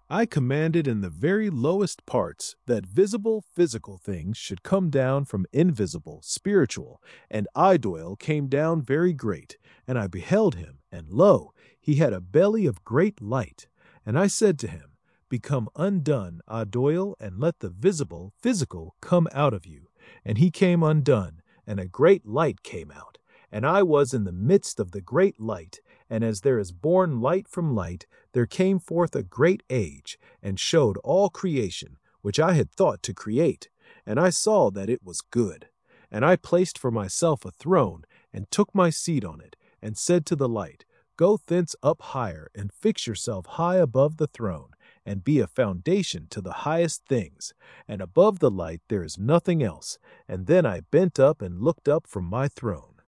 I commanded in the very lowest parts that visible physical things should come down from invisible spiritual, and Idoil came down very great, and I beheld him, and lo, he had a belly of great light. And I said to him, Become undone, Idoil, and let the visible physical come out of you. And he came undone, and a great light came out. And I was in the midst of the great light, and as there is born light from light, there came forth a great age, and showed all creation, which I had thought to create. And I saw that it was good. And I placed for myself a throne, and took my seat on it, and said to the light, Go thence up higher, and fix yourself high above the throne, and be a foundation to the highest things. And above the light there is nothing else. And then I bent up and looked up from my throne.